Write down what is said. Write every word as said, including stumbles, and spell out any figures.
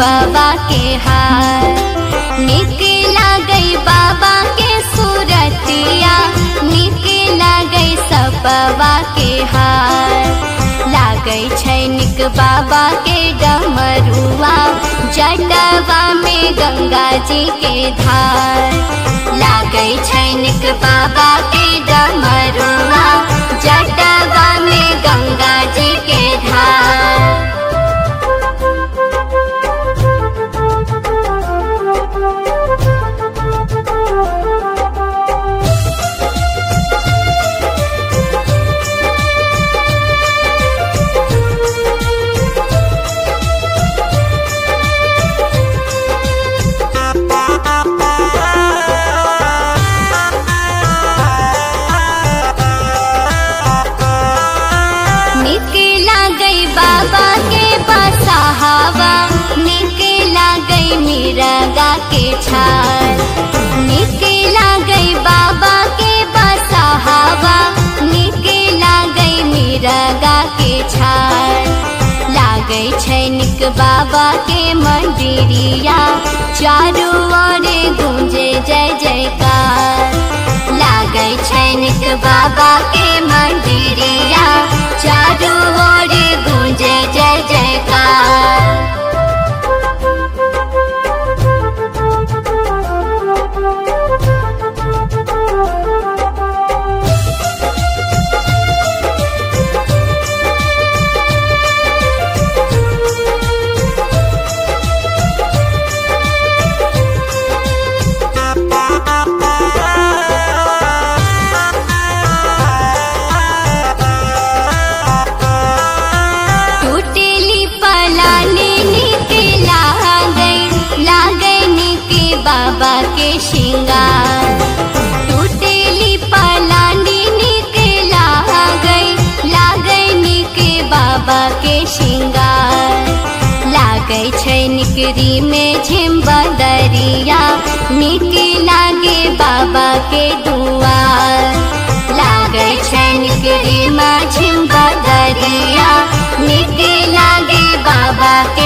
सपवा के हार। निकला गई बाबा के सूरतिया, निकला गई सपवा के हार। लागै छैनिक बाबा के डमरुआ, जटवा में गंगा जी के धार। लागै छैनिक बाबा के डमरुआ, जटवा में गंगा जी के धार। बाबा के बसहावा, निकला गई मिरगा के छाल। निकला गई बाबा के बसहावा, निकला गई मिरगा के छाल। लागै छैनिक बाबा के मंदिरिया, चारू ओर गूंजे जय जयकार। लागै छैनिक बाबा के मंदिरिया, चारू ओर गूंजे जय जयकार। बाबा के श्रृंगार। टूटेली पलानी निकला गई, लागैनी के बाबा के श्रृंगार। लागै छैनिकरी में झिम्बदरिया, निकला गे बाबा के दुआर। लागै छैनिकरी में झिम्बदरिया, निकला गे बाबा के